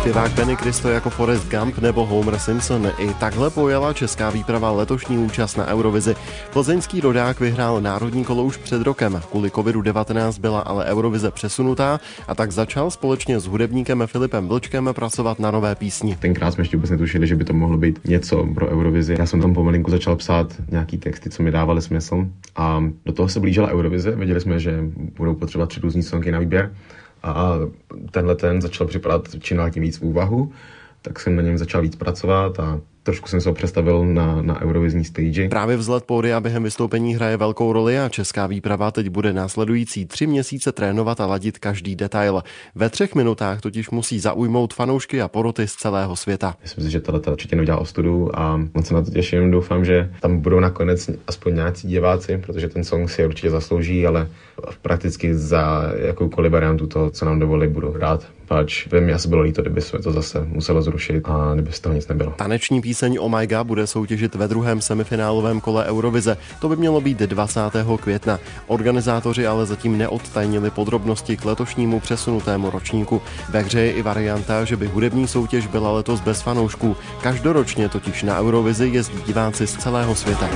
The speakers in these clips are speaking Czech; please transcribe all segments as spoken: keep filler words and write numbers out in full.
Zpěvák Benny Cristo jako Forrest Gump nebo Homer Simpson. I takhle pojala česká výprava letošní účast na Eurovizi. Plzeňský rodák vyhrál národní kolo už před rokem. Kvůli kovidu devatenáct byla ale Eurovize přesunutá a tak začal společně s hudebníkem Filipem Vlčkem pracovat na nové písni. Tenkrát jsme ještě vůbec netušili, že by to mohlo být něco pro Eurovizi. Já jsem tam pomalinku začal psát nějaký texty, co mi dávaly smysl, a do toho se blížila Eurovize. Věděli jsme, že budou potřebovat tři různý songy na výběr. A tenhle ten začal připadat čím dál tím víc v úvahu, tak jsem na něm začal víc pracovat a trošku jsem se ho přestavil na, na eurovizní stage. Právě vzhled pódia během vystoupení hraje velkou roli a česká výprava teď bude následující tři měsíce trénovat a ladit každý detail. Ve třech minutách totiž musí zaujmout fanoušky a poroty z celého světa. Myslím si, že tohle určitě neudělá ostudu a moc se na to těším. Doufám, že tam budou nakonec aspoň nějací diváci, protože ten song si určitě zaslouží, ale prakticky za jakoukoliv variantu toho, co nám dovolí, budu hrát. Pač by mi asi bylo líto, kdyby se to zase muselo zrušit a kdyby z toho nic nebylo. Taneční píseň Oh My God bude soutěžit ve druhém semifinálovém kole Eurovize. To by mělo být dvacátého května. Organizátoři ale zatím neodtajnili podrobnosti k letošnímu přesunutému ročníku. Ve hře je i varianta, že by hudební soutěž byla letos bez fanoušků. Každoročně totiž na Eurovizi jezdí diváci z celého světa.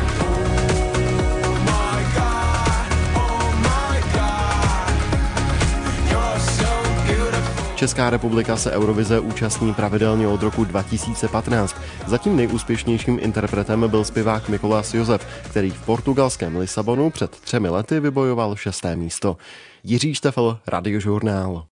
Česká republika se Eurovize účastní pravidelně od roku dva tisíce patnáct. Zatím nejúspěšnějším interpretem byl zpěvák Mikolas Josef, který v portugalském Lisabonu před třemi lety vybojoval šesté místo. Jiří Štefel, Radiožurnál.